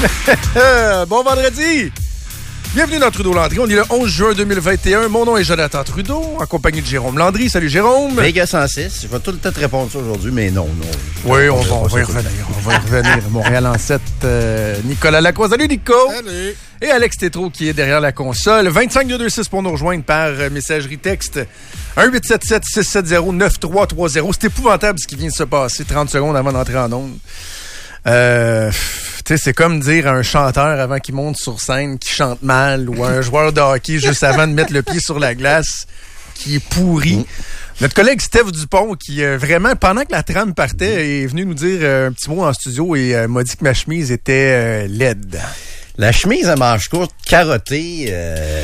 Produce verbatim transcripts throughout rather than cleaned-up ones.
Bon vendredi! Bienvenue dans Trudeau-Landry. On est le onze juin deux mille vingt et un. Mon nom est Jonathan Trudeau, en compagnie de Jérôme Landry. Salut Jérôme. Vegas cent six. Je vais tout le temps te répondre ça aujourd'hui, mais non, non. Oui, on, on, on va y revenir. On va y revenir. Montréal en sept. Euh, Nicolas Lacroix. Salut Nico. Salut. Et Alex Tétrault qui est derrière la console. vingt-cinq deux deux six pour nous rejoindre par euh, messagerie texte. un huit sept sept six sept zéro neuf trois trois zéro. C'est épouvantable ce qui vient de se passer trente secondes avant d'entrer en onde. Euh, tu sais, c'est comme dire à un chanteur avant qu'il monte sur scène qui chante mal ou à un joueur de hockey juste avant de mettre le pied sur la glace qui est pourri. Mmh. Notre collègue Steph Dupont qui euh, vraiment, pendant que la trame partait, est venu nous dire euh, un petit mot en studio et euh, m'a dit que ma chemise était euh, laide. La chemise à manches courtes, carottée, euh,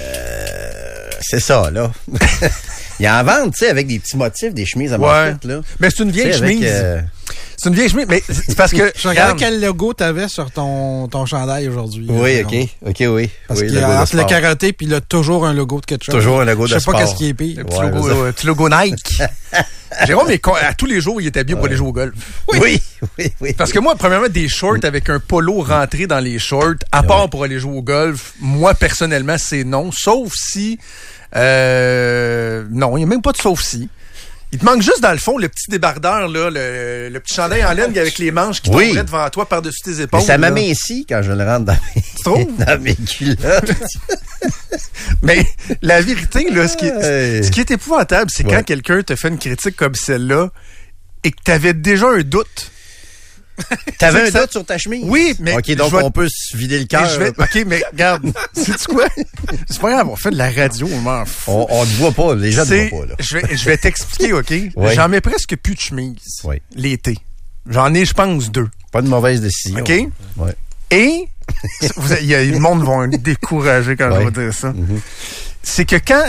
c'est ça, là. Il y en vend, tu sais, avec des petits motifs, des chemises à manches ouais. courtes, là. Mais c'est une vieille t'sais, chemise. Avec, euh... C'est une vieille chemise, mais c'est parce que... Je regarde quel logo t'avais sur ton, ton chandail aujourd'hui. Oui, euh, OK. OK, oui. Parce oui, qu'il y a entre le carotté puis il a toujours un logo de quelque chose. Toujours un logo de sport. Je sais pas qu'est-ce qui est pire. Le petit, ouais, logo, euh, petit logo Nike. Jérôme, à tous les jours, il était bien ouais. pour aller jouer au golf. Oui. Oui, oui, oui. Parce que moi, premièrement, des shorts avec un polo rentré dans les shorts, à part ouais. pour aller jouer au golf, moi, personnellement, c'est non. Sauf si... Euh, non, il n'y a même pas de sauf si. Il te manque juste, dans le fond, le petit débardeur, là, le, le petit chandail en laine avec les manches qui oui. tomberaient devant toi par-dessus tes épaules. Mais ça m'amincit quand je le rentre dans mes, dans mes culottes. Mais la vérité, là, ce qui est, ce qui est épouvantable, c'est ouais. quand quelqu'un te fait une critique comme celle-là et que tu avais déjà un doute. T'avais un ça... doute sur ta chemise? Oui, mais... OK, donc vais... on peut se vider le cœur. Vais... OK, mais regarde, sais-tu quoi? C'est pas grave, on fait de la radio, on m'en fout. On, on te voit pas, les gens ne te voient pas, là. Je vais, je vais t'expliquer, OK? Oui. J'en mets presque plus de chemise oui. l'été. J'en ai, je pense, deux. Pas de mauvaise décision. OK? Oui. Et, vous, y a, le monde va me décourager quand oui. je vais dire ça. Mm-hmm. C'est que quand...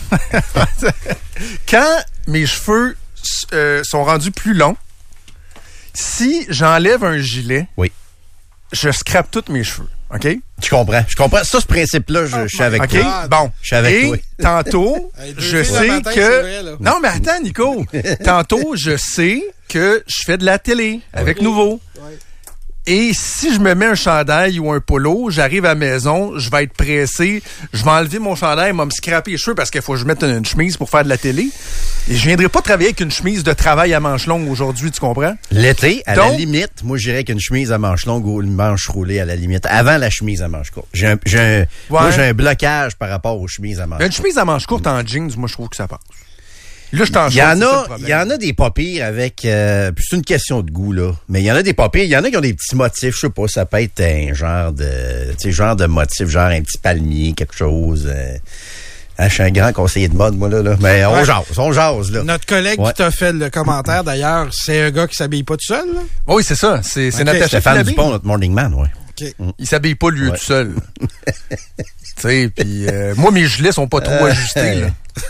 quand mes cheveux euh, sont rendus plus longs, si j'enlève un gilet, oui. je scrape tous mes cheveux. OK? Je comprends. Je comprends. Ça, ce principe-là, je, je suis avec okay. toi. OK? Bon. Je suis avec Et toi. tantôt, je sais matin, que... Vrai, non, mais attends, Nico. Tantôt, je sais que je fais de la télé avec oui. Nouveau. Oui. Et si je me mets un chandail ou un polo, j'arrive à la maison, je vais être pressé, je vais enlever mon chandail, je vais me scraper les cheveux parce qu'il faut que je mette une chemise pour faire de la télé. Et je viendrai pas travailler avec une chemise de travail à manches longues aujourd'hui, tu comprends? L'été, à Donc, la limite, moi, j'irais avec une chemise à manches longues ou une manche roulée à la limite, avant la chemise à manches courtes. J'ai un, j'ai un, ouais. Moi, j'ai un blocage par rapport aux chemises à manches courtes. Une chemise à manches courtes en jeans, moi, je trouve que ça passe. Là, je t'en Il y en a, il y en a des pas pires avec, euh, c'est une question de goût, là. Mais il y en a des pas pires. Il y en a qui ont des petits motifs, je sais pas, ça peut être un genre de, tu sais, genre de motif, genre un petit palmier, quelque chose, euh, hein, je suis un grand conseiller de mode, moi, là, là. Mais on ouais. jase, on jase, là. Notre collègue ouais. qui t'a fait le commentaire, d'ailleurs, c'est un gars qui s'habille pas tout seul, là? Oui, c'est ça. C'est, c'est okay. Natacha Stéphane Dupont, notre morning man, ouais. Okay. Mm. Il s'habille pas, lui, ouais. tout seul. Tu sais, puis euh, moi, mes gilets sont pas trop ajustés, là.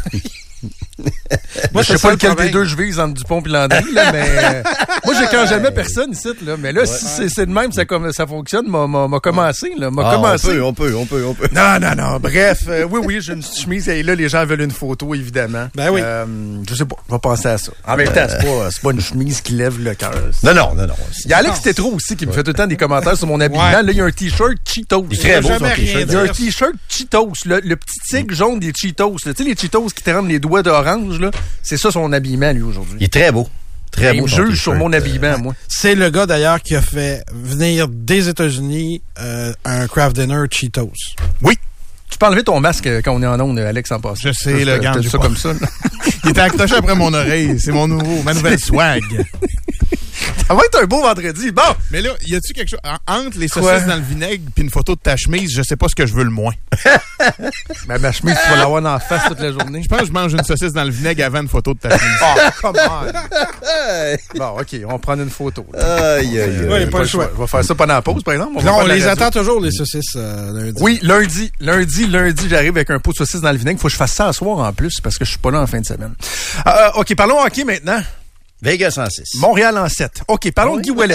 Moi, je sais pas lequel des deux je vise entre Dupont et Landry, là, mais euh, moi, j'ai quand jamais personne ici, là. Mais là, ouais. si c'est, c'est de même, ça, ça fonctionne, m'a, m'a, m'a commencé, là. M'a ah, commencé. On peut, on peut, on peut, on peut. Non, non, non. Bref, euh, oui, oui, j'ai une chemise et là, les gens veulent une photo, évidemment. Ben oui. Euh, je sais pas, je vais penser à ça. En même temps, c'est pas, c'est pas une chemise qui lève le cœur. Non, non, non, non. Il y a Alex Tétrault aussi qui me fait tout le temps des commentaires sur mon habillement. Ouais. Là, il y a un t-shirt Cheetos. Il est très beau, son t-shirt. Il y a un t-shirt Cheetos, le, le petit tigre jaune des Cheetos. Tu sais, les Cheetos qui te rendent les doigts d'orange, là. C'est ça son habillement, lui, aujourd'hui. Il est très beau. Très beau. Il me juge sur mon habillement, euh, moi. C'est le gars, d'ailleurs, qui a fait venir des États-Unis euh, un Kraft Dinner Cheetos. Oui. Tu peux enlever ton masque quand on est en onde, Alex, en passant. Je sais, le gars. ça comme ça. Il était accroché après mon oreille. C'est mon nouveau, ma nouvelle swag. Ça va être un beau vendredi. Bon. Mais là, y a-tu quelque chose entre les saucisses ouais. dans le vinaigre puis une photo de ta chemise, je sais pas ce que je veux le moins. Ben, ma chemise, tu vas l'avoir dans la face toute la journée. Je pense que je mange une saucisse dans le vinaigre avant une photo de ta chemise. Oh, come on. Bon, OK, on va prendre une photo. Aïe, aïe, aïe. Ouais, pas le choix. On va faire ça pendant la pause, par exemple. On non, on les attend toujours, les saucisses, euh, lundi. Oui, lundi. Lundi, lundi, j'arrive avec un pot de saucisses dans le vinaigre. Faut que je fasse ça à soir en plus parce que je suis pas là en fin de semaine. Euh, OK, parlons hockey maintenant. Vegas en six. Montréal en sept. OK, parlons oui. de Guy Ouellet.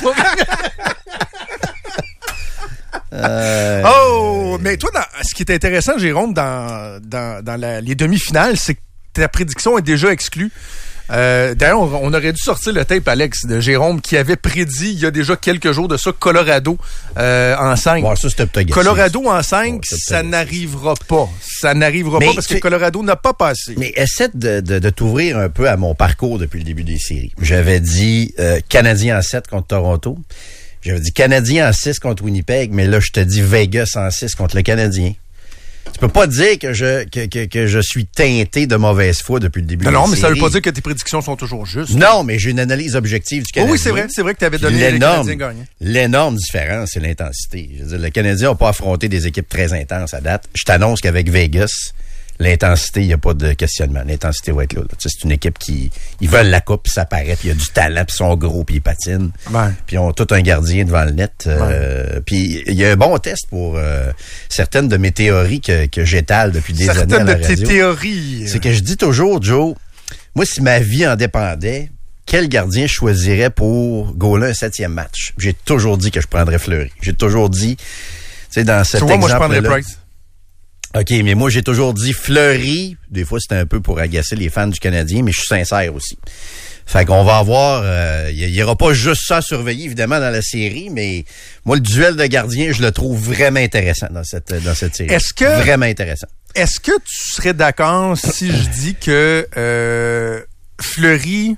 euh... Oh, mais toi, dans, ce qui est intéressant, Jérôme, dans, dans, dans la, les demi-finales, c'est que ta prédiction est déjà exclue. Euh, d'ailleurs, on, on aurait dû sortir le tape, Alex, de Jérôme, qui avait prédit il y a déjà quelques jours de ça, Colorado euh, en cinq. Ouais, ça, c'était peut-être Colorado en cinq, ouais, ça n'arrivera pas. Ça n'arrivera mais pas parce que Colorado n'a pas passé. Mais essaie de, de, de t'ouvrir un peu à mon parcours depuis le début des séries. J'avais dit euh, Canadien en sept contre Toronto. J'avais dit Canadien en six contre Winnipeg, mais là, je te dis Vegas en six contre le Canadien. Tu peux pas dire que je que, que, que je suis teinté de mauvaise foi depuis le début non, de la Non, mais série. ça veut pas dire que tes prédictions sont toujours justes. Non, mais j'ai une analyse objective du Canadien. Oh oui, c'est vrai, c'est vrai que tu avais donné les Canadiens gagnants. L'énorme différence, c'est l'intensité. Je veux dire, le Canadien n'a pas affronté des équipes très intenses à date. Je t'annonce qu'avec Vegas, l'intensité, il n'y a pas de questionnement. L'intensité va être là. là. Tu sais, c'est une équipe qui ils veulent la coupe, puis ça paraît, puis il y a du talent, puis ils sont gros, puis ils patinent. Ouais. Puis ils ont tout un gardien devant le net. Euh, ouais. Puis il y a un bon test pour euh, certaines de mes théories que, que j'étale depuis des certaines années à la radio. Certaines de tes théories. C'est que je dis toujours, Joe, moi, si ma vie en dépendait, quel gardien je choisirais pour goaler un septième match? J'ai toujours dit que je prendrais Fleury. J'ai toujours dit, tu sais, dans cet exemple-là... moi, je prendrais Price. OK, mais moi, j'ai toujours dit Fleury. Des fois, c'était un peu pour agacer les fans du Canadien, mais je suis sincère aussi. Fait qu'on va avoir... Il euh, y aura pas juste ça à surveiller, évidemment, dans la série, mais moi, le duel de gardiens, je le trouve vraiment intéressant dans cette, dans cette série. Est-ce que... Vraiment intéressant. Est-ce que tu serais d'accord si je dis que euh, Fleury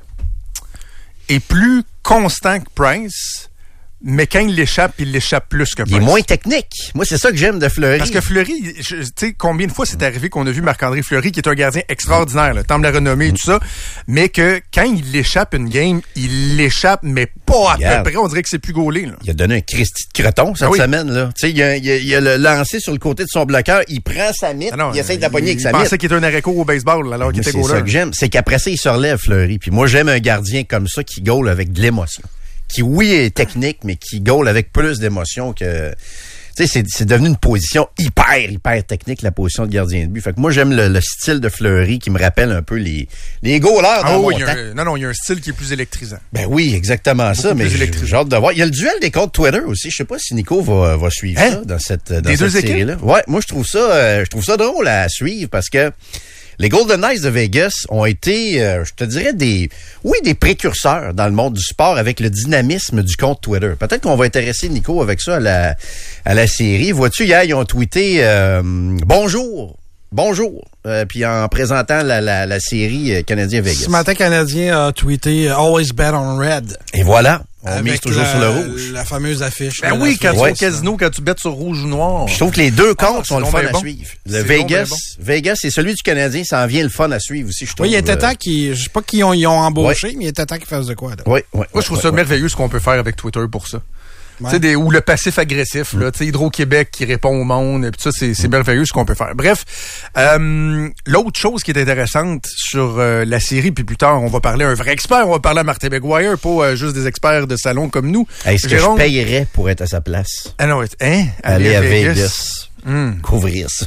est plus constant que Price, mais quand il l'échappe, il l'échappe plus que Price? Il est moins technique. Moi, c'est ça que j'aime de Fleury. Parce que Fleury, tu sais, combien de fois c'est arrivé qu'on a vu Marc-André Fleury, qui est un gardien extraordinaire, le temps de la renommée et tout ça, mais que quand il l'échappe une game, il l'échappe, mais pas à Regarde. peu près. On dirait que c'est plus gaulé. Là. Il a donné un Christy de creton cette ah oui. semaine. Là. Tu sais, il a, il, a, il a le lancé sur le côté de son bloqueur, il prend sa mythe, ah non, il essaie de la pogner avec sa mythe. Il pensait qu'il était un arrêt-court au baseball alors qu'il était gauleur. C'est ça que j'aime. C'est qu'après ça, il se relève, Fleury. Puis moi, j'aime un gardien comme ça qui gaule avec de l'émotion. Qui, oui, est technique, mais qui gaule avec plus d'émotion que... Tu sais, c'est, c'est devenu une position hyper, hyper technique, la position de gardien de but. Fait que moi, j'aime le, le style de Fleury qui me rappelle un peu les, les goalers dans ah, oui, mon temps. Un, non, non, il y a un style qui est plus électrisant. Ben oui, exactement Beaucoup ça, mais j'ai, j'ai hâte de voir. Il y a le duel des comptes Twitter aussi. Je sais pas si Nico va, va suivre hein? ça dans cette, dans des cette deux série-là. Ouais, moi, je trouve ça, euh, je trouve ça drôle à suivre parce que les Golden Knights de Vegas ont été, euh, je te dirais, des, oui, des précurseurs dans le monde du sport avec le dynamisme du compte Twitter. Peut-être qu'on va intéresser Nico avec ça à la, à la série. Vois-tu, hier, ils ont tweeté euh, « Bonjour ». Bonjour. Euh, puis en présentant la, la, la série Canadien-Vegas. Ce matin, Canadien a tweeté « Always bet on red ». Et voilà. On avec mise toujours la, sur le rouge. La fameuse affiche. Ben oui, quand tu es ouais, au casino, quand tu bêtes sur rouge ou noir. Je trouve que les deux comptes ah, sont le fun à bon. suivre. Le c'est Vegas, bon, bon. Vegas et celui du Canadien, ça en vient le fun à suivre aussi, je trouve. Oui, il était temps qu'ils, je sais pas qu'ils ont, ils ont embauché, ouais. mais il était temps qu'ils fassent de quoi, là. Oui, oui. Moi, je trouve ouais, ça ouais. merveilleux ce qu'on peut faire avec Twitter pour ça. Ouais. Tu sais, des, ou le passif agressif, là, tu sais, Hydro-Québec qui répond au monde, et puis ça, c'est, c'est mm. merveilleux ce qu'on peut faire. Bref, euh, l'autre chose qui est intéressante sur euh, la série, puis plus tard, on va parler à un vrai expert, on va parler à Martin McGuire, pas euh, juste des experts de salon comme nous. Est-ce Jérôme... que je payerais pour être à sa place? Ah non, hein? Aller, Aller à Vegas. Vegas. Mm. Couvrir ça.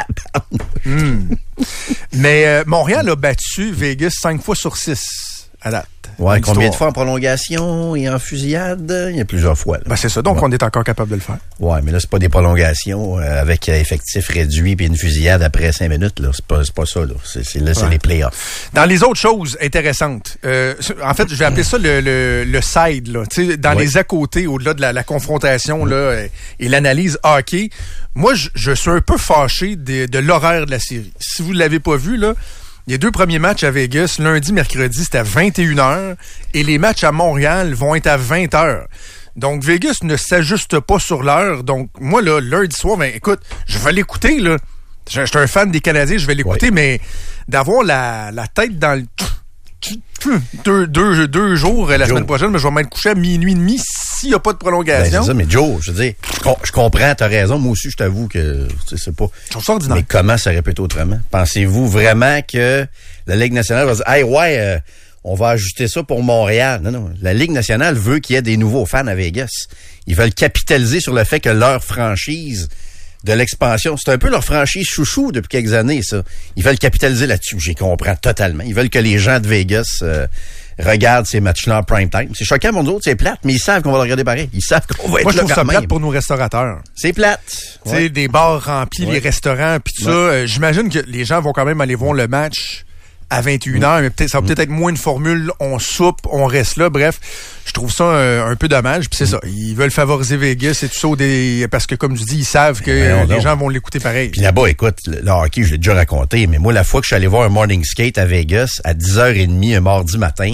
mm. Mais euh, Montréal a battu Vegas cinq fois sur six à date. Ouais, combien de fois en prolongation et en fusillade? Il y a plusieurs fois. Là. Ben c'est ça, donc ouais. on est encore capable de le faire. Ouais, mais là, c'est pas des prolongations euh, avec euh, effectif réduit puis une fusillade après cinq minutes. Là. C'est pas, c'est pas ça. Là, c'est, c'est, là, c'est ouais. les playoffs. Dans les autres choses intéressantes, euh, en fait, je vais appeler ça le, le, le side. Là. Dans ouais. les à-côté, au-delà de la, la confrontation là, et l'analyse hockey, moi, je, je suis un peu fâché de, de l'horaire de la série. Si vous ne l'avez pas vu, là, les deux premiers matchs à Vegas, lundi, mercredi, c'était à vingt et une heures et les matchs à Montréal vont être à vingt heures. Donc, Vegas ne s'ajuste pas sur l'heure. Donc, moi, là, lundi soir, ben, écoute, je vais l'écouter, là. Je suis un fan des Canadiens, je vais l'écouter, ouais. mais d'avoir la, la tête dans le... Deux, deux, deux jours la Joe. semaine prochaine, mais je vais m'être couché à minuit et demi s'il n'y a pas de prolongation. Ben, c'est ça, mais Joe, je veux dire, je comprends, t'as raison. Moi aussi, je t'avoue que c'est pas. Je trouve ça ordinaire. Mais comment ça répète autrement? Pensez-vous vraiment que la Ligue nationale va dire, hey, ouais, euh, on va ajuster ça pour Montréal? Non, non. La Ligue nationale veut qu'il y ait des nouveaux fans à Vegas. Ils veulent capitaliser sur le fait que leur franchise de l'expansion. C'est un peu leur franchise chouchou depuis quelques années, ça. Ils veulent capitaliser là-dessus. J'y comprends totalement. Ils veulent que les gens de Vegas euh, regardent ces matchs-là en prime time. C'est choquant, mon autres, c'est plate, mais ils savent qu'on va le regarder pareil. Ils savent qu'on va être Moi, je là trouve quand ça même. plate pour nos restaurateurs. C'est plate. Tu sais, des bars remplis, ouais. les restaurants, puis tout ouais. ça. Euh, j'imagine que les gens vont quand même aller voir le match à vingt et une heures, mais peut-être, ça va peut-être être moins une formule, on soupe, on reste là. Bref, je trouve ça un, un peu dommage. Puis c'est ça, ils veulent favoriser Vegas et tout ça, des, parce que comme tu dis, ils savent que euh, les gens vont l'écouter pareil. Puis là-bas, écoute, le hockey, je l'ai déjà raconté, mais moi, la fois que je suis allé voir un morning skate à Vegas, à dix heures trente, un mardi matin,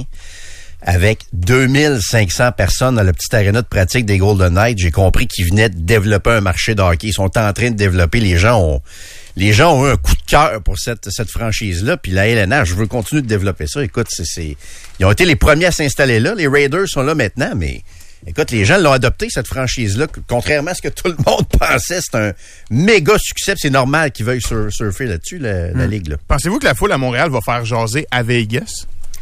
avec deux mille cinq cents personnes dans le petit aréna de pratique des Golden Knights, j'ai compris qu'ils venaient de développer un marché de hockey. Ils sont en train de développer. Les gens ont, les gens ont eu un coup de cœur pour cette, cette franchise-là. Puis la L N H, je veux continuer de développer ça. Écoute, c'est, c'est, ils ont été les premiers à s'installer là. Les Raiders sont là maintenant, mais écoute, les gens l'ont adopté, cette franchise-là. Contrairement à ce que tout le monde pensait, c'est un méga succès. C'est normal qu'ils veuillent sur, surfer là-dessus, la, la hmm. Ligue, là. Pensez-vous que la foule à Montréal va faire jaser à Vegas?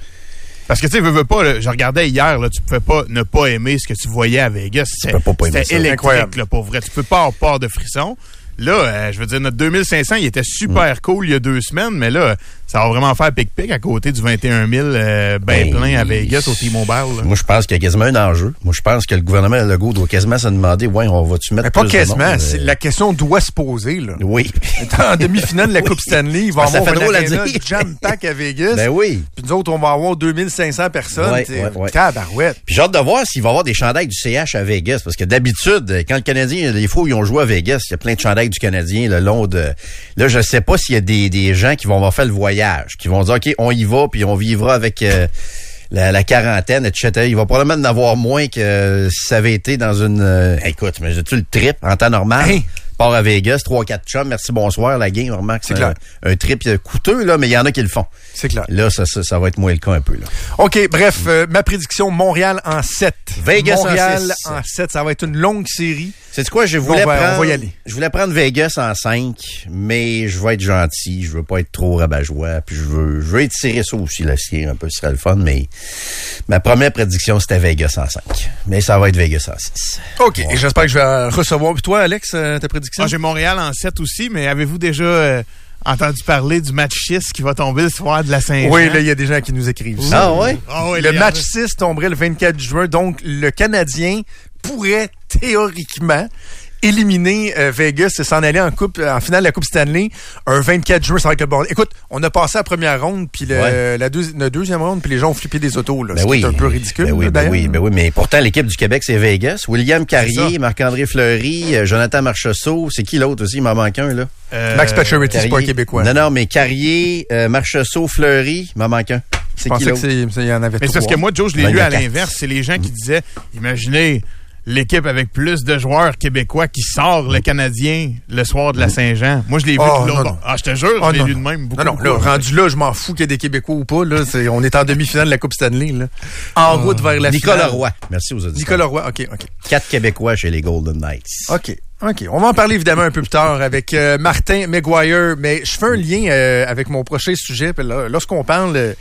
Parce que, tu sais, veux, veux pas, là, je regardais hier, là, tu pouvais pas ne pas aimer ce que tu voyais à Vegas. Tu peux pas pas aimer C'était ça. électrique, là, pour vrai. Tu peux pas avoir peur de frissons. Là, euh, je veux dire, notre deux mille cinq cents, il était super mm. cool il y a deux semaines, mais là, ça va vraiment faire pic-pic à côté du vingt et un mille euh, ben, ben plein à Vegas au T-Mobile. Là. Moi, je pense qu'il y a quasiment un enjeu. Moi, je pense que le gouvernement Legault doit quasiment se demander, ouais, on va-tu mettre mais pas plus quasiment, de monde, c'est, euh... la question doit se poser, là. Oui. En demi-finale de la Coupe Stanley, il va y ça avoir fait un drôle à aréna dire. jam-pack à Vegas. Ben oui. Puis nous autres, on va avoir deux mille cinq cents personnes. Ouais, ouais, ouais. Tabarouette. Puis j'ai hâte de voir s'il va y avoir des chandails du C H à Vegas. Parce que d'habitude, quand le Canadien, les fois où ils ont joué à Vegas, il y a plein de chandails du Canadien le long de... Là, je sais pas s'il y a des, des gens qui vont avoir fait le voyage, qui vont dire, OK, on y va, puis on vivra avec euh, la, la quarantaine, et cetera. Il va probablement en avoir moins que euh, si ça avait été dans une... Euh, écoute, mais j'ai-tu le trip en temps normal? Hey. Part à Vegas, trois quatre chums, merci, bonsoir, la game, remarque, c'est, c'est clair. Un, un trip coûteux, là, mais il y en a qui le font. C'est clair. Là, ça, ça, ça va être moins le cas un peu, là. OK, bref, euh, ma prédiction, Montréal en sept. Vegas Montréal en, en sept, ça va être une longue série. C'est quoi, je voulais on va, prendre... on va y aller. Je voulais prendre Vegas en cinq, mais je veux être gentil, je veux pas être trop rabat-joie, puis je veux, je veux étirer ça aussi, la série, un peu, ce serait le fun, mais ma première prédiction, c'était Vegas en cinq. Mais ça va être Vegas en six. OK, ouais. Et j'espère que je vais recevoir. Puis toi, Alex, euh, ta prédiction? Ah, j'ai Montréal en sept aussi, mais avez-vous déjà euh, entendu parler du match six qui va tomber le soir de la Saint-Jean? Oui, là, il y a des gens qui nous écrivent. Ouh. Ah ouais? Ah ouais, le match six tomberait le vingt-quatre juin, donc le Canadien pourrait théoriquement éliminer euh, Vegas et s'en aller en coupe en finale de la Coupe Stanley un vingt-quatre juin, ça va être le bordel. Écoute, on a passé la première ronde puis le, ouais. la, deuxi- la deuxième ronde puis les gens ont flippé des autos là, ben c'est oui. un peu ridicule. Ben oui, là, ben oui, ben oui, mais pourtant l'équipe du Québec c'est Vegas. William Carrier, Marc-André Fleury, euh, Jonathan Marchessault, c'est qui l'autre aussi, il m'en manque un là. Euh, Max Pacioretty, c'est pas un Québécois. Non non, mais Carrier, euh, Marchessault, Fleury, il m'en manque un. C'est qui l'autre? Il y en avait mais trois. C'est parce que moi Joe, je l'ai ben, lu à l'inverse, c'est les gens qui disaient imaginez l'équipe avec plus de joueurs québécois qui sort le Canadien le soir de la Saint-Jean. Moi, je l'ai vu oh, de l'autre. Non, non. Ah, je te jure, oh, je l'ai non, lu de non. même beaucoup. Non, non, là, rendu là, je m'en fous qu'il y ait des Québécois ou pas. Là, c'est, on est en demi-finale de la Coupe Stanley. Là. En oh. route vers la Nicolas finale. Roy. Merci aux auditeurs. Nicolas Roy, OK, OK. Quatre Québécois chez les Golden Knights. OK. OK. On va en parler évidemment un peu plus tard avec euh, Martin McGuire, mais je fais un lien euh, avec mon prochain sujet. Là, lorsqu'on parle euh,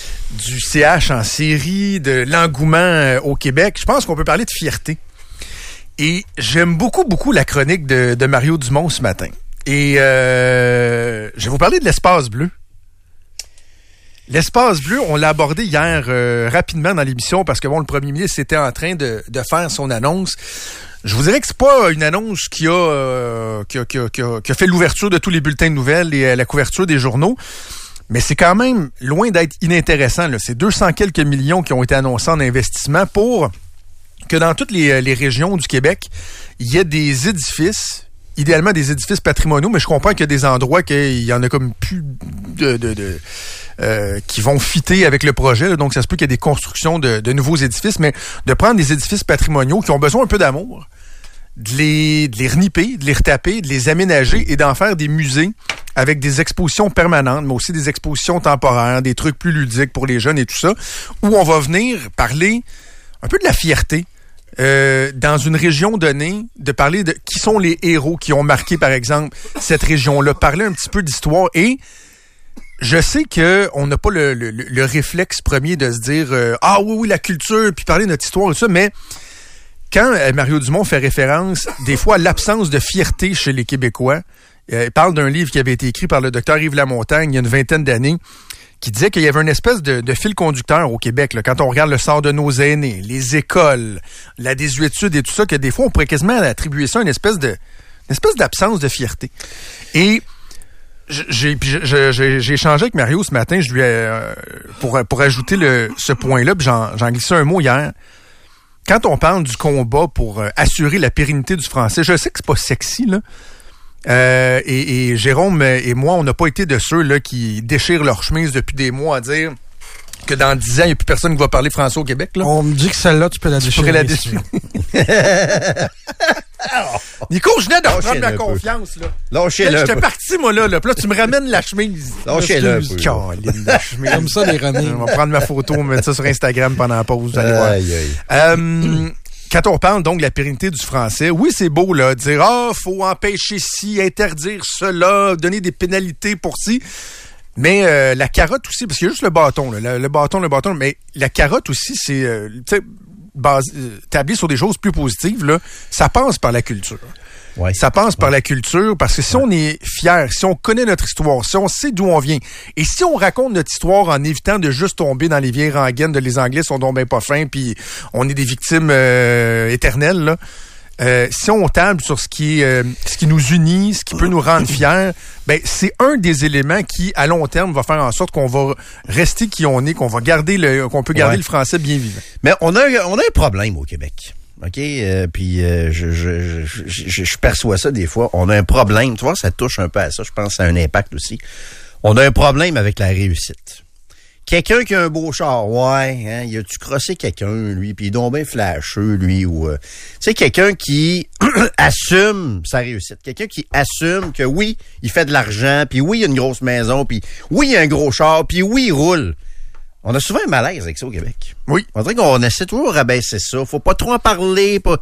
du C H en série, de l'engouement euh, au Québec, je pense qu'on peut parler de fierté. Et j'aime beaucoup, beaucoup la chronique de, de Mario Dumont ce matin. Et euh, je vais vous parler de l'espace bleu. L'espace bleu, on l'a abordé hier euh, rapidement dans l'émission parce que bon, le premier ministre était en train de, de faire son annonce. Je vous dirais que c'est pas une annonce qui a, euh, qui a, qui a, qui a, qui a fait l'ouverture de tous les bulletins de nouvelles et la couverture des journaux. Mais c'est quand même loin d'être inintéressant, là. C'est deux cents quelques millions qui ont été annoncés en investissement pour que dans toutes les, les régions du Québec, il y ait des édifices, idéalement des édifices patrimoniaux, mais je comprends qu'il y a des endroits qu'il y en a comme plus de, de, de euh, qui vont fitter avec le projet, là, donc ça se peut qu'il y ait des constructions de, de nouveaux édifices, mais de prendre des édifices patrimoniaux qui ont besoin un peu d'amour, de les, de les reniper, de les retaper, de les aménager et d'en faire des musées avec des expositions permanentes, mais aussi des expositions temporaires, des trucs plus ludiques pour les jeunes et tout ça, où on va venir parler un peu de la fierté euh, dans une région donnée, de parler de qui sont les héros qui ont marqué, par exemple, cette région-là, parler un petit peu d'histoire. Et je sais qu'on n'a pas le, le, le réflexe premier de se dire euh, « Ah oui, oui, la culture », puis parler de notre histoire et tout ça, mais quand euh, Mario Dumont fait référence, des fois, à l'absence de fierté chez les Québécois, euh, il parle d'un livre qui avait été écrit par le docteur Yves Lamontagne il y a une vingtaine d'années, qui disait qu'il y avait une espèce de, de fil conducteur au Québec, là, quand on regarde le sort de nos aînés, les écoles, la désuétude et tout ça, que des fois, on pourrait quasiment attribuer ça à une espèce de, une espèce d'absence de fierté. Et j'ai, j'ai, j'ai, j'ai échangé avec Mario ce matin, je lui ai, euh, pour, pour ajouter le, ce point-là, puis j'en, j'en glissais un mot hier. Quand on parle du combat pour euh, assurer la pérennité du français, je sais que c'est pas sexy, là. Euh, et, et Jérôme et moi, on n'a pas été de ceux là qui déchirent leur chemise depuis des mois à dire que dans dix ans, il n'y a plus personne qui va parler français au Québec. Là. On me dit que celle-là, tu peux la déchirer. Tu pourrais la déchirer. Nico, je venais de reprendre ma confiance. Là. Lâchez-le. J'étais parti, moi, là, là. Puis là, tu me ramènes la chemise. Lâchez-le. Caroline, la chemise. Comme ça, les René. On va prendre ma photo, mettre ça sur Instagram pendant la pause. Vous allez voir. Aïe, aïe. Euh, quand on parle donc de la pérennité du français, oui, c'est beau, là, de dire, ah, oh, faut empêcher ci, interdire cela, donner des pénalités pour ci. Mais euh, la carotte aussi, parce qu'il y a juste le bâton, là, le, le bâton, le bâton, mais la carotte aussi, c'est, euh, tu sais, base, euh, établi sur des choses plus positives, là, ça passe par la culture. Ouais. Ça passe par ouais. la culture, parce que si ouais. on est fier, si on connaît notre histoire, si on sait d'où on vient, et si on raconte notre histoire en évitant de juste tomber dans les vieilles rengaines de les Anglais sont donc bien pas fins, puis on est des victimes euh, éternelles, là. Euh, si on table sur ce qui, euh, ce qui nous unit, ce qui peut nous rendre fiers, ben c'est un des éléments qui, à long terme, va faire en sorte qu'on va rester qui on est, qu'on va garder le, qu'on peut garder ouais. le français bien vivant. Mais on a, on a un problème au Québec. OK? Euh, puis euh, je, je, je, je, je perçois ça des fois. On a un problème. Tu vois, ça touche un peu à ça. Je pense que ça a un impact aussi. On a un problème avec la réussite. Quelqu'un qui a un beau char, ouais, hein, il a-tu crossé quelqu'un, lui, puis il est donc bien flasheux, lui, ou... Euh, tu sais, quelqu'un qui assume sa réussite. Quelqu'un qui assume que, oui, il fait de l'argent, puis oui, il a une grosse maison, puis oui, il a un gros char, puis oui, il roule. On a souvent un malaise avec ça au Québec. Oui. On dirait qu'on essaie toujours de rabaisser ça. Faut pas trop en parler. Pas...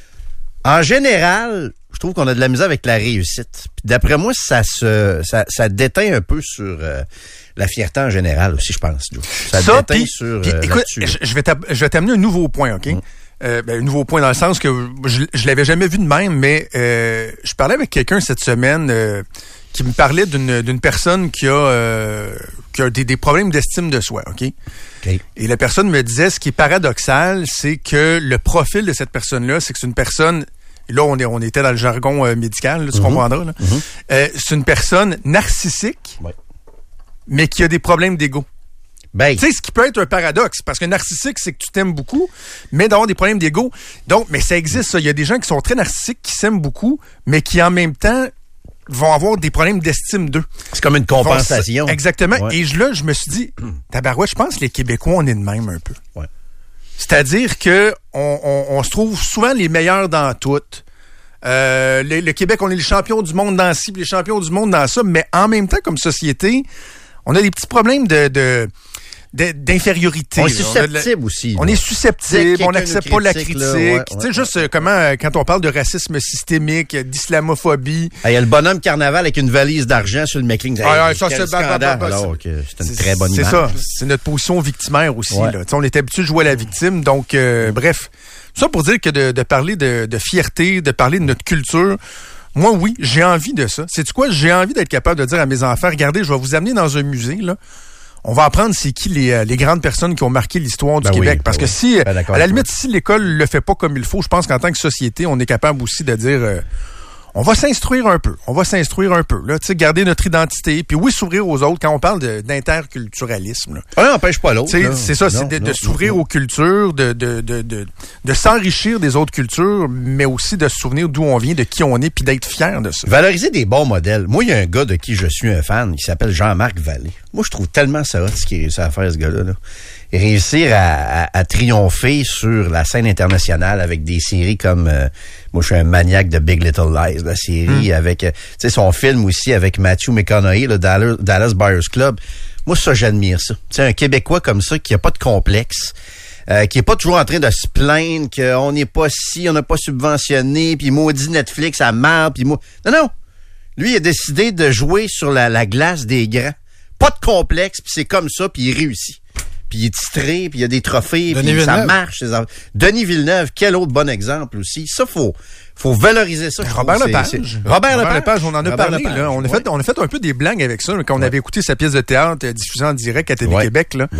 En général, je trouve qu'on a de la misère avec la réussite. Puis d'après moi, ça se ça, ça déteint un peu sur euh, la fierté en général aussi, je pense. Joe. Ça, ça déteint pis, sur pis, euh, écoute, je, je vais je vais t'amener un nouveau point, OK? Mm. Euh, ben, un nouveau point dans le sens que je, je l'avais jamais vu de même, mais euh, je parlais avec quelqu'un cette semaine euh, qui me parlait d'une d'une personne qui a euh, qui a des, des problèmes d'estime de soi, OK? Okay. Et la personne me disait, ce qui est paradoxal, c'est que le profil de cette personne-là, c'est que c'est une personne... Là, on, est, on était dans le jargon euh, médical, là, tu mm-hmm. comprendras. Là. Mm-hmm. Euh, c'est une personne narcissique, ouais. mais qui a des problèmes d'ego. Ben. Tu sais, ce qui peut être un paradoxe, parce que narcissique, c'est que tu t'aimes beaucoup, mais d'avoir des problèmes d'ego. Donc, mais ça existe, ça. Il y a des gens qui sont très narcissiques, qui s'aiment beaucoup, mais qui, en même temps, vont avoir des problèmes d'estime d'eux. C'est comme une compensation. Vont, exactement. Ouais. Et je, là, je me suis dit, tabarouette, je pense que les Québécois, on est de même un peu. Ouais. C'est-à-dire que on, on, on se trouve souvent les meilleurs dans toutes. Euh, le, le Québec, on est les champions du monde dans ci, puis les champions du monde dans ça, mais en même temps, comme société, on a des petits problèmes de, de, de d'infériorité. On est susceptible on aussi. On là. est susceptible, on n'accepte pas la critique. Là, ouais, ouais, tu sais, ouais, juste ouais. comment, quand on parle de racisme systémique, d'islamophobie. Il y a le bonhomme carnaval avec une valise d'argent sur le McLean. Ah, hey, ça, c'est scandale, alors que c'est une très bonne c'est image. C'est ça. C'est notre position victimaire aussi. Ouais. Là. On est habitué de jouer à la victime. Donc, euh, bref. Ça pour dire que de, de parler de, de fierté, de parler de notre culture, moi, oui, j'ai envie de ça. Sais-tu quoi? J'ai envie d'être capable de dire à mes enfants, regardez, je vais vous amener dans un musée, là. On va apprendre c'est qui les, les grandes personnes qui ont marqué l'histoire du ben Québec. Oui, Parce ben que oui. si, ben à la limite, si l'école le fait pas comme il faut, je pense qu'en tant que société, on est capable aussi de dire... Euh, on va s'instruire un peu. On va s'instruire un peu. Là, tu sais, garder notre identité. Puis oui, s'ouvrir aux autres quand on parle de, d'interculturalisme. Là. Ah, n'empêche pas l'autre. Là. C'est ça, non, c'est de, non, de s'ouvrir non, aux cultures, de, de, de, de, de s'enrichir des autres cultures, mais aussi de se souvenir d'où on vient, de qui on est, puis d'être fier de ça. Valoriser des bons modèles. Moi, il y a un gars de qui je suis un fan, il s'appelle Jean-Marc Vallée. Moi, je trouve tellement ça hot ce qu'il réussit à faire, ce gars-là. Là. Et réussir à, à, à triompher sur la scène internationale avec des séries comme... Euh, moi, je suis un maniaque de Big Little Lies, la série, mm. avec... Euh, tu sais, son film aussi avec Matthew McConaughey, le Dallas, Dallas Buyers Club. Moi, ça, j'admire ça. Tu sais, un Québécois comme ça qui a pas de complexe, euh, qui est pas toujours en train de se plaindre qu'on n'est pas ci, on n'a pas subventionné, puis maudit Netflix, ça marre, puis moi... Non, non! Lui, il a décidé de jouer sur la, la glace des grands. Pas de complexe, puis c'est comme ça, puis il réussit. Puis il est titré, puis il y a des trophées, puis ça marche. Denis Villeneuve, quel autre bon exemple aussi. Ça, faut, faut valoriser ça. Robert Lepage. C'est, c'est... Robert, Robert Lepage, on en a Robert parlé. Lepage, là. On, a ouais. fait, on a fait un peu des blagues avec ça, quand on ouais. avait écouté sa pièce de théâtre diffusée en direct à T V ouais. Québec. Là. Ouais.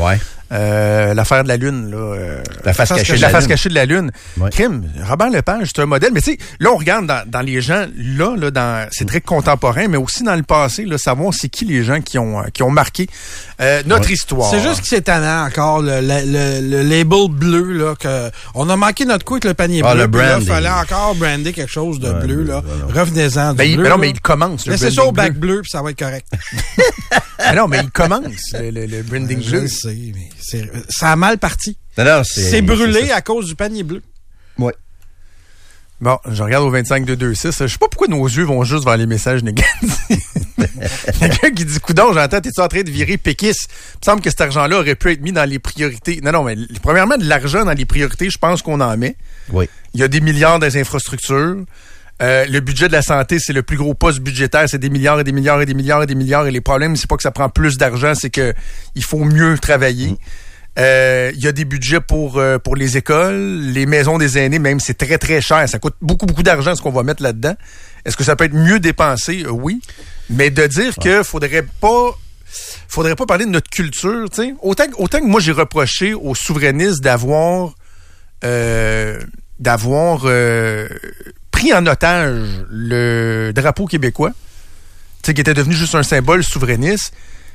Euh, l'affaire de la Lune, là. Euh, la face cachée de la, la face Lune. cachée de la Lune. Ouais. Crime, Robert Lepage, c'est un modèle. Mais tu sais, là, on regarde dans, dans les gens, là, là dans, c'est très contemporain, mais aussi dans le passé, là, savoir c'est qui les gens qui ont, qui ont marqué euh, notre ouais. histoire. C'est juste que c'est tannant encore, le, le, le, le label bleu, là, que on a manqué notre coup avec le panier ah, bleu. Le Puis là, branding. il fallait encore brander quelque chose de ouais, bleu, là. ouais, Revenez-en du ben, il, bleu. mais non, là. mais il commence, le Laissez ça au branding bac bleu. bleu, puis ça va être correct. Mais non, mais il commence, le, le, le branding Je bleu. le sais, mais c'est, ça a mal parti. Non, non, c'est, C'est brûlé c'est à cause du panier bleu. Ouais. Bon, je regarde au vingt-cinq deux deux six. Je sais pas pourquoi nos yeux vont juste vers les messages négatifs. Quelqu'un qui dit, coudonc, j'entends, t'es-tu en train de virer péquiste? Il me semble que cet argent-là aurait pu être mis dans les priorités. Non, non, mais premièrement, de l'argent dans les priorités, je pense qu'on en met. Oui. Il y a des milliards dans les infrastructures. Euh, le budget de la santé, c'est le plus gros poste budgétaire. C'est des milliards et des milliards et des milliards et des milliards. Et les problèmes, c'est pas que ça prend plus d'argent, c'est que il faut mieux travailler. Mmh. Euh, il y a des budgets pour euh, pour les écoles, les maisons des aînés, même c'est très très cher, ça coûte beaucoup beaucoup d'argent ce qu'on va mettre là-dedans. Est-ce que ça peut être mieux dépensé? Euh, oui, mais de dire ouais. que faudrait pas faudrait pas parler de notre culture, tu sais, autant autant que moi j'ai reproché aux souverainistes d'avoir euh, d'avoir euh, pris en otage le drapeau québécois, tu sais, qui était devenu juste un symbole souverainiste.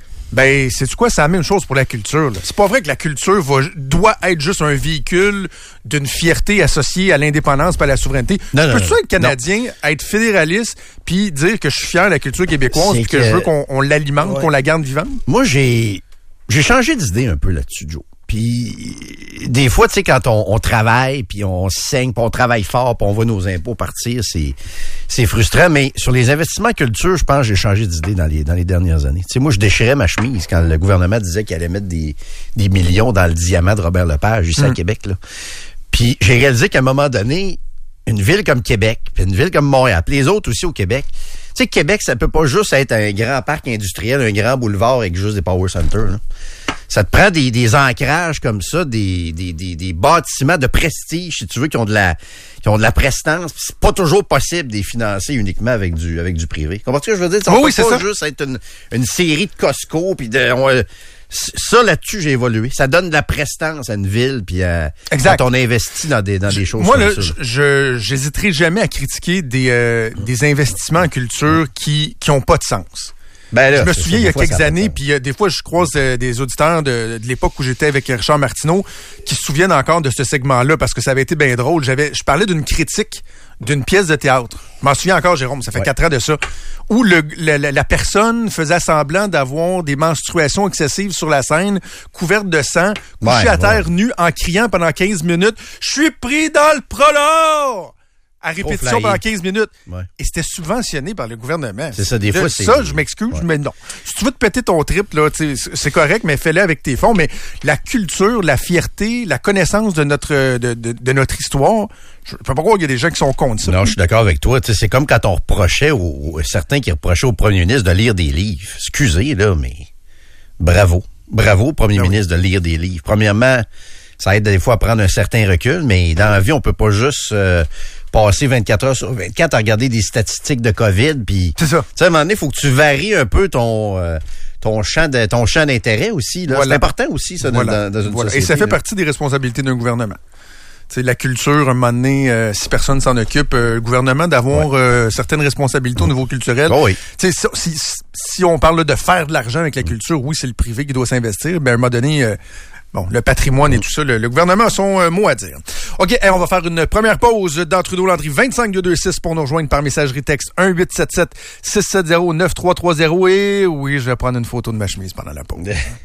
Ben, c'est quoi? C'est la même chose pour la culture. Là. C'est pas vrai que la culture va, doit être juste un véhicule d'une fierté associée à l'indépendance et à la souveraineté. Non, Peux-tu non, être Canadien, non. être fédéraliste, puis dire que je suis fier de la culture québécoise, puis que, que je veux qu'on on l'alimente, ouais. qu'on la garde vivante? Moi, j'ai j'ai changé d'idée un peu là-dessus, Joe. Puis des fois, tu sais, quand on, on travaille, puis on saigne, puis on travaille fort, puis on voit nos impôts partir, c'est c'est frustrant. Mais sur les investissements culture, je pense que j'ai changé d'idée dans les dans les dernières années. Tu sais, moi, je déchirais ma chemise quand le gouvernement disait qu'il allait mettre des des millions dans le diamant de Robert Lepage ici mmh. à Québec, là. Puis j'ai réalisé qu'à un moment donné, une ville comme Québec, puis une ville comme Montréal, puis les autres aussi au Québec, tu sais, Québec, ça peut pas juste être un grand parc industriel, un grand boulevard avec juste des power centers, là. Ça te prend des, des ancrages comme ça, des, des, des, des bâtiments de prestige, si tu veux, qui ont de la, qui ont de la prestance. C'est pas toujours possible de les financer uniquement avec du, avec du privé. Comprends-tu ce que je veux dire? Ça oh, peut oui, pas c'est ça. juste être une, une série de Costco, puis de, on, ça, là-dessus, j'ai évolué. Ça donne de la prestance à une ville, puis à, quand on investit dans des, dans des choses Moi, comme là, ça. Moi, je, j'hésiterai jamais à critiquer des, euh, des investissements en culture qui, qui ont pas de sens. Ben là, je me souviens, il y a quelques années, puis euh, des fois, je croise euh, des auditeurs de, de l'époque où j'étais avec Richard Martineau qui se souviennent encore de ce segment-là parce que ça avait été bien drôle. J'avais, je parlais d'une critique d'une pièce de théâtre. Je m'en souviens encore, Jérôme, ça fait ouais. quatre ans de ça, où le, la, la personne faisait semblant d'avoir des menstruations excessives sur la scène, couverte de sang, couchée ouais, à terre ouais. nue, en criant pendant quinze minutes « Je suis pris dans le prolore !» à répétition pendant quinze minutes. Ouais. Et c'était subventionné par le gouvernement. C'est ça, des fois, c'est... Ça, je m'excuse, ouais. mais non. Si tu veux te péter ton trip, là, c'est correct, mais fais-le avec tes fonds. Mais la culture, la fierté, la connaissance de notre de, de, de notre histoire, je ne peux pas croire qu'il y a des gens qui sont contre ça. Non, je suis d'accord avec toi. C'est comme quand on reprochait, aux, certains qui reprochaient au premier ministre de lire des livres. Excusez, là, mais bravo. Bravo au premier non, ministre oui. de lire des livres. Premièrement, ça aide des fois à prendre un certain recul, mais dans la vie, on peut pas juste... Euh, passer vingt-quatre heures sur vingt-quatre à regarder des statistiques de COVID, puis c'est ça. Tu sais, à un moment donné, il faut que tu varies un peu ton euh, ton champ de ton champ d'intérêt aussi. Là. Voilà. C'est important aussi, ça, voilà. dans, dans une voilà. société. Et ça fait là. partie partie des responsabilités d'un gouvernement. T'sais, la culture, un moment donné, euh, si personne s'en occupe, euh, le gouvernement d'avoir ouais. euh, certaines responsabilités mmh. au niveau culturel. Oh oui. Si, si, si on parle là, de faire de l'argent avec la culture, oui, c'est le privé qui doit s'investir, mais à un moment donné... Euh, Bon, le patrimoine et tout ça, le, le gouvernement a son euh, mot à dire. OK, hey, on va faire une première pause dans Trudeau-Landry. vingt-cinq deux deux six pour nous rejoindre par messagerie texte un huit sept sept six sept zéro neuf trois trois zéro. Et oui, je vais prendre une photo de ma chemise pendant la pause.